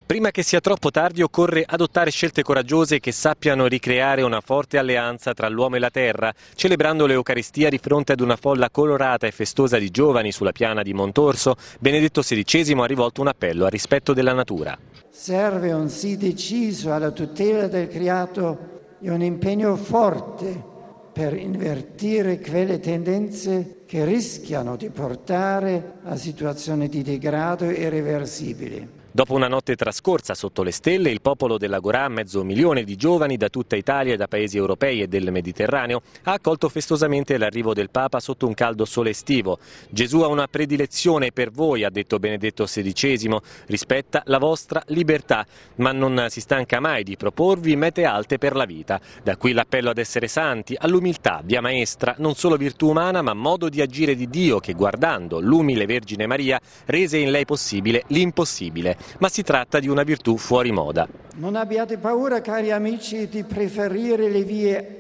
Prima che sia troppo tardi occorre adottare scelte coraggiose che sappiano ricreare una forte alleanza tra l'uomo e la terra, celebrando l'Eucaristia di fronte ad una folla colorata e festosa di giovani sulla piana di Montorso. Benedetto XVI ha rivolto un appello al rispetto della natura. Serve un sì deciso alla tutela del creato e un impegno forte per invertire quelle tendenze che rischiano di portare a situazioni di degrado irreversibili. Dopo una notte trascorsa sotto le stelle, il popolo dell'Agorà, 500.000 di giovani da tutta Italia e da paesi europei e del Mediterraneo, ha accolto festosamente l'arrivo del Papa sotto un caldo sole estivo. Gesù ha una predilezione per voi, ha detto Benedetto XVI, rispetta la vostra libertà, ma non si stanca mai di proporvi mete alte per la vita. Da qui l'appello ad essere santi, all'umiltà, via maestra, non solo virtù umana ma modo di agire di Dio che, guardando l'umile Vergine Maria, rese in lei possibile l'impossibile. Ma si tratta di una virtù fuori moda. Non abbiate paura, cari amici, di preferire le vie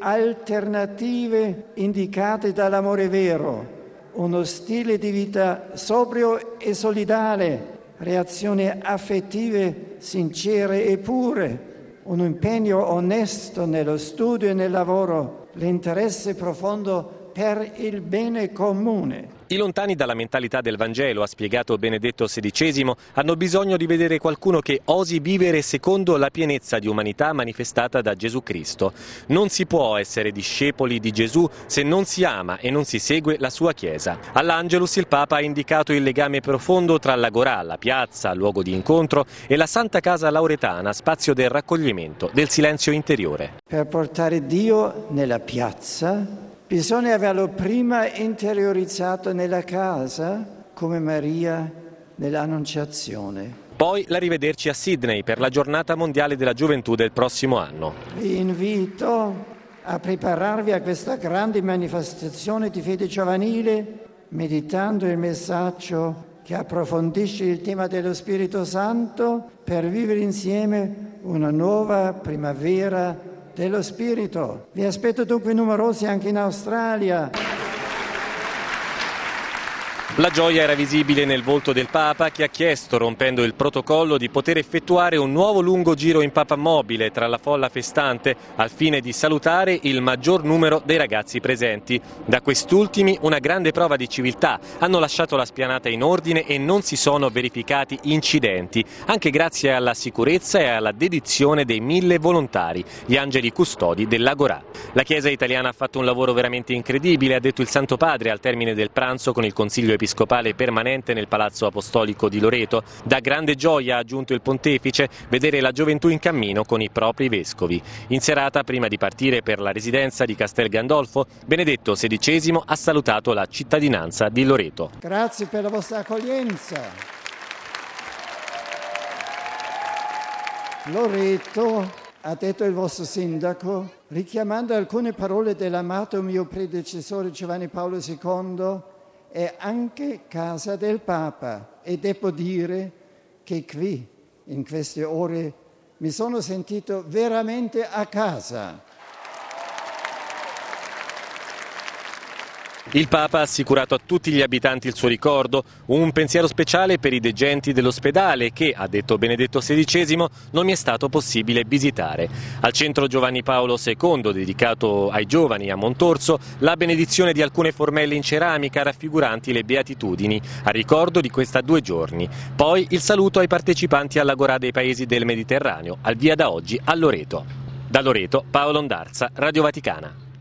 alternative indicate dall'amore vero, uno stile di vita sobrio e solidale, reazioni affettive sincere e pure, un impegno onesto nello studio e nel lavoro, l'interesse profondo per il bene comune. I lontani dalla mentalità del Vangelo, ha spiegato Benedetto XVI, hanno bisogno di vedere qualcuno che osi vivere secondo la pienezza di umanità manifestata da Gesù Cristo. Non si può essere discepoli di Gesù se non si ama e non si segue la sua Chiesa. All'Angelus il Papa ha indicato il legame profondo tra l'Agorà, la piazza, luogo di incontro, e la Santa Casa Lauretana, spazio del raccoglimento, del silenzio interiore. Per portare Dio nella piazza bisogna averlo prima interiorizzato nella casa, come Maria nell'Annunciazione. Poi l'arrivederci a Sydney per la Giornata Mondiale della Gioventù del prossimo anno. Vi invito a prepararvi a questa grande manifestazione di fede giovanile, meditando il messaggio che approfondisce il tema dello Spirito Santo per vivere insieme una nuova primavera dello Spirito. Vi aspetto dunque numerosi anche in Australia. La gioia era visibile nel volto del Papa, che ha chiesto, rompendo il protocollo, di poter effettuare un nuovo lungo giro in papamobile tra la folla festante al fine di salutare il maggior numero dei ragazzi presenti. Da quest'ultimi una grande prova di civiltà, hanno lasciato la spianata in ordine e non si sono verificati incidenti, anche grazie alla sicurezza e alla dedizione dei 1000 volontari, gli angeli custodi dell'Agorà. La Chiesa italiana ha fatto un lavoro veramente incredibile, ha detto il Santo Padre al termine del pranzo con il Consiglio Episcopale permanente nel Palazzo Apostolico di Loreto. Da grande gioia, ha aggiunto il Pontefice, vedere la gioventù in cammino con i propri vescovi. In serata, prima di partire per la residenza di Castel Gandolfo, Benedetto XVI ha salutato la cittadinanza di Loreto. Grazie per la vostra accoglienza. Loreto, ha detto il vostro sindaco, richiamando alcune parole dell'amato mio predecessore Giovanni Paolo II, è anche casa del Papa, e devo dire che qui, in queste ore, mi sono sentito veramente a casa. Il Papa ha assicurato a tutti gli abitanti il suo ricordo, un pensiero speciale per i degenti dell'ospedale che, ha detto Benedetto XVI, non mi è stato possibile visitare. Al centro Giovanni Paolo II, dedicato ai giovani a Montorso, la benedizione di alcune formelle in ceramica raffiguranti le beatitudini, a ricordo di questa 2 giorni. Poi il saluto ai partecipanti all'Agorà dei paesi del Mediterraneo, al via da oggi a Loreto. Da Loreto, Paolo Ondarza, Radio Vaticana.